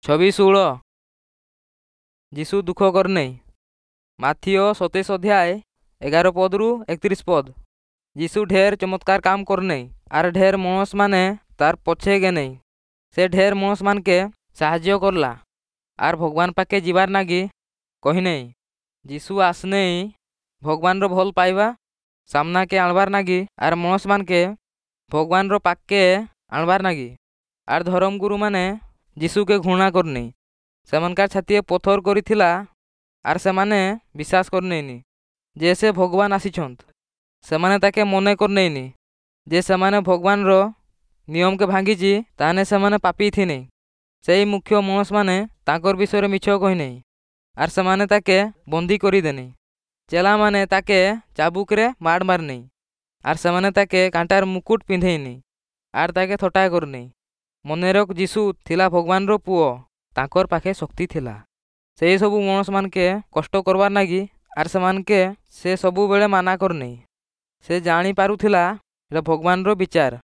ଛବି 16 ଯୀଶୁ ଦୁଃଖ କରିନେଇ। ମାଥିଓ 27 ଅଧ୍ୟାୟ 11 ପଦରୁ 31 ପଦ। ଯୀଶୁ ଢେର ଚମତ୍କାର କାମ କରିନେଇ ଆର୍ ଢେର ମଣସ ମାନେ ତାର ପଛେ ଗେନେଇ। ସେ ଢେର ମଣସ ମାନକେ ସାହାଯ୍ୟ କରଲା ଆର୍ ଭଗବାନ ପାକେ ଯିବାର ନାଗି କହିନେଇ। ଯୀଶୁ আসନେଇ ଭଗବାନର ଭଲ ପାଇବା ସାମ୍ନାକେ ଆଣବାର ନାଗି ଆର୍ ମଣସ ମାନକେ ଭଗବାନର ପାକେ ଆଣବାର ନାଗି। ଆର୍ ଧର୍ମଗୁରୁ ମାନେ ଯୀଶୁକେ ଘୃଣା କରିନେଇ। ସେମାନକାର ଛାତିଏ ପଥର କରିଥିଲା ଆର୍ ସେମାନେ ବିଶ୍ୱାସ କରିନେଇନି ଯେ ସେ ଭଗବାନ ଆସିଛନ୍ତ। ସେମାନେ ତାକେ ମନେ କରିନେଇନି ଯେ ସେମାନେ ଭଗବାନର ନିୟମକେ ଭାଙ୍ଗିଛି ତାହାନେ ସେମାନେ ପାପୀ ଥିନେଇ। ସେଇ ମୁଖ୍ୟ ମଣସ ମାନେ ତାଙ୍କର ବିଷୟରେ ମିଛ କହିନେଇ ଆର୍ ସେମାନେ ତାକେ ବନ୍ଦୀ କରିଦେନେଇ। ଚେଲାମାନେ ତାକେ ଚାବୁକରେ ମାଡ଼ ମାରିନେଇ ଆର୍ ସେମାନେ ତାକେ କାଣ୍ଟାର ମୁକୁଟ ପିନ୍ଧେଇନି ଆର୍ ତାକେ ଥଟ୍ଟା କରିନେଇ। ମନେ ରଖ ଯୀଶୁ ଥିଲା ଭଗବାନର ପୁଅ, ତାଙ୍କର ପାଖେ ଶକ୍ତି ଥିଲା ସେଇ ସବୁ ମଣସ ମାନକେ କଷ୍ଟ କରବାର ନାଗି ଆର୍ ସେମାନକେ ସେ ସବୁବେଳେ ମାନା କରିନେଇ। ସେ ଜାଣି ପାରୁଥିଲା ଏଟା ଭଗବାନର ବିଚାର।